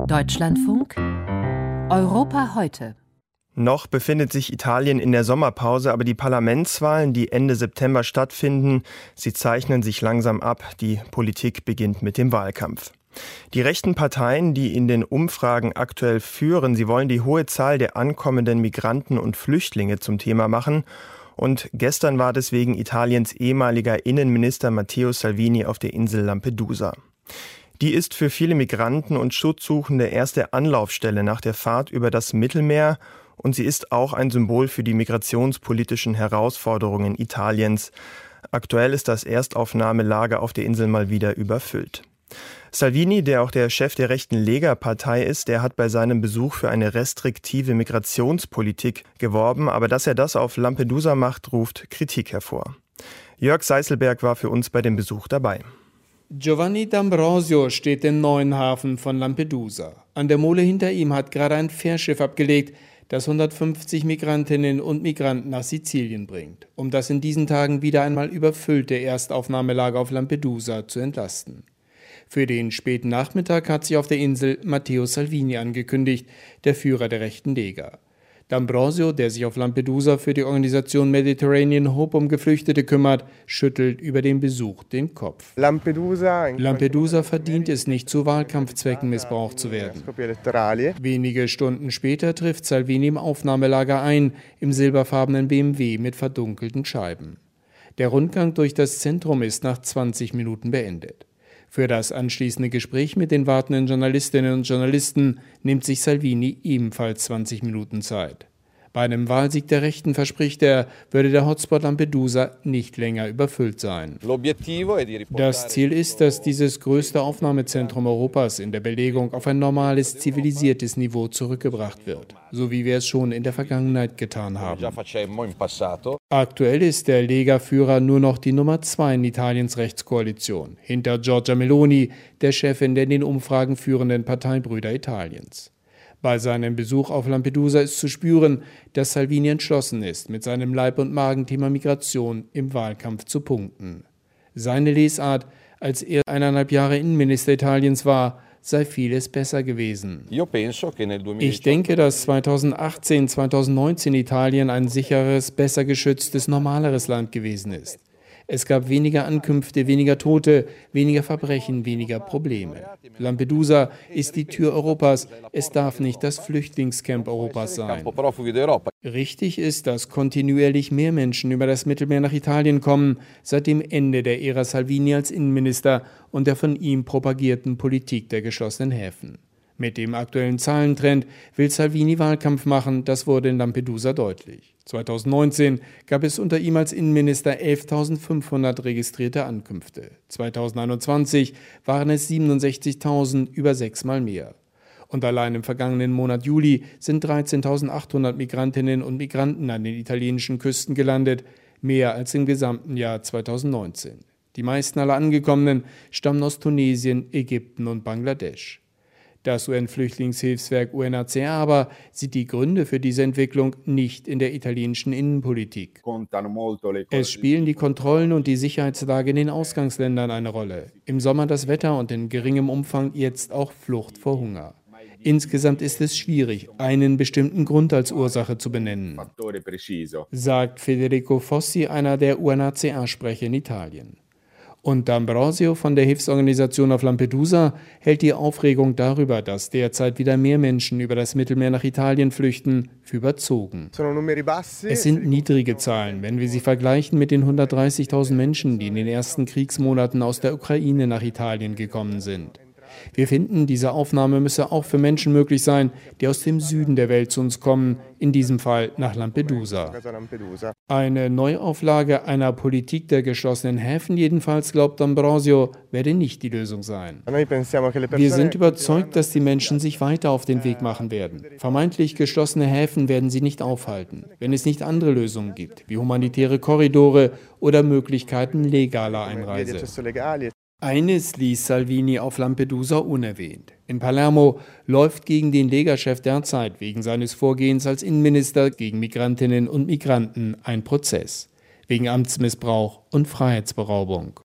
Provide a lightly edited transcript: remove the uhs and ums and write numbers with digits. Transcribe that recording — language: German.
Deutschlandfunk Europa heute. Noch befindet sich Italien in der Sommerpause, aber die Parlamentswahlen, die Ende September stattfinden, sie zeichnen sich langsam ab. Die Politik beginnt mit dem Wahlkampf. Die rechten Parteien, die in den Umfragen aktuell führen, sie wollen die hohe Zahl der ankommenden Migranten und Flüchtlinge zum Thema machen. Und gestern war deswegen Italiens ehemaliger Innenminister Matteo Salvini auf der Insel Lampedusa. Die ist für viele Migranten und Schutzsuchende erste Anlaufstelle nach der Fahrt über das Mittelmeer und sie ist auch ein Symbol für die migrationspolitischen Herausforderungen Italiens. Aktuell ist das Erstaufnahmelager auf der Insel mal wieder überfüllt. Salvini, der auch der Chef der rechten Lega-Partei ist, der hat bei seinem Besuch für eine restriktive Migrationspolitik geworben, aber dass er das auf Lampedusa macht, ruft Kritik hervor. Jörg Seiselberg war für uns bei dem Besuch dabei. Giovanni D'Ambrosio steht im neuen Hafen von Lampedusa. An der Mole hinter ihm hat gerade ein Fährschiff abgelegt, das 150 Migrantinnen und Migranten nach Sizilien bringt, um das in diesen Tagen wieder einmal überfüllte Erstaufnahmelager auf Lampedusa zu entlasten. Für den späten Nachmittag hat sich auf der Insel Matteo Salvini angekündigt, der Führer der rechten Lega. D'Ambrosio, der sich auf Lampedusa für die Organisation Mediterranean Hope um Geflüchtete kümmert, schüttelt über den Besuch den Kopf. Lampedusa verdient es nicht, zu Wahlkampfzwecken missbraucht zu werden. Wenige Stunden später trifft Salvini im Aufnahmelager ein, im silberfarbenen BMW mit verdunkelten Scheiben. Der Rundgang durch das Zentrum ist nach 20 Minuten beendet. Für das anschließende Gespräch mit den wartenden Journalistinnen und Journalisten nimmt sich Salvini ebenfalls 20 Minuten Zeit. Bei einem Wahlsieg der Rechten verspricht er, würde der Hotspot Lampedusa nicht länger überfüllt sein. Das Ziel ist, dass dieses größte Aufnahmezentrum Europas in der Belegung auf ein normales, zivilisiertes Niveau zurückgebracht wird, so wie wir es schon in der Vergangenheit getan haben. Aktuell ist der Lega-Führer nur noch die Nummer 2 in Italiens Rechtskoalition, hinter Giorgia Meloni, der Chefin der in den Umfragen führenden Parteibrüder Italiens. Bei seinem Besuch auf Lampedusa ist zu spüren, dass Salvini entschlossen ist, mit seinem Leib- und Magenthema Migration im Wahlkampf zu punkten. Seine Lesart, als er 1,5 Jahre Innenminister Italiens war, sei vieles besser gewesen. Ich denke, dass 2018, 2019 Italien ein sicheres, besser geschütztes, normaleres Land gewesen ist. Es gab weniger Ankünfte, weniger Tote, weniger Verbrechen, weniger Probleme. Lampedusa ist die Tür Europas. Es darf nicht das Flüchtlingscamp Europas sein. Richtig ist, dass kontinuierlich mehr Menschen über das Mittelmeer nach Italien kommen, seit dem Ende der Ära Salvini als Innenminister und der von ihm propagierten Politik der geschlossenen Häfen. Mit dem aktuellen Zahlentrend will Salvini Wahlkampf machen, das wurde in Lampedusa deutlich. 2019 gab es unter ihm als Innenminister 11.500 registrierte Ankünfte. 2021 waren es 67.000, über 6-mal mehr. Und allein im vergangenen Monat Juli sind 13.800 Migrantinnen und Migranten an den italienischen Küsten gelandet, mehr als im gesamten Jahr 2019. Die meisten aller Angekommenen stammen aus Tunesien, Ägypten und Bangladesch. Das UN-Flüchtlingshilfswerk UNHCR aber sieht die Gründe für diese Entwicklung nicht in der italienischen Innenpolitik. Es spielen die Kontrollen und die Sicherheitslage in den Ausgangsländern eine Rolle. Im Sommer das Wetter und in geringem Umfang jetzt auch Flucht vor Hunger. Insgesamt ist es schwierig, einen bestimmten Grund als Ursache zu benennen, sagt Federico Fossi, einer der UNHCR-Sprecher in Italien. Und D'Ambrosio von der Hilfsorganisation auf Lampedusa hält die Aufregung darüber, dass derzeit wieder mehr Menschen über das Mittelmeer nach Italien flüchten, für überzogen. Es sind niedrige Zahlen, wenn wir sie vergleichen mit den 130.000 Menschen, die in den ersten Kriegsmonaten aus der Ukraine nach Italien gekommen sind. Wir finden, diese Aufnahme müsse auch für Menschen möglich sein, die aus dem Süden der Welt zu uns kommen, in diesem Fall nach Lampedusa. Eine Neuauflage einer Politik der geschlossenen Häfen jedenfalls, glaubt D'Ambrosio, werde nicht die Lösung sein. Wir sind überzeugt, dass die Menschen sich weiter auf den Weg machen werden. Vermeintlich geschlossene Häfen werden sie nicht aufhalten, wenn es nicht andere Lösungen gibt, wie humanitäre Korridore oder Möglichkeiten legaler Einreise. Eines ließ Salvini auf Lampedusa unerwähnt. In Palermo läuft gegen den Lega-Chef derzeit wegen seines Vorgehens als Innenminister gegen Migrantinnen und Migranten ein Prozess. Wegen Amtsmissbrauch und Freiheitsberaubung.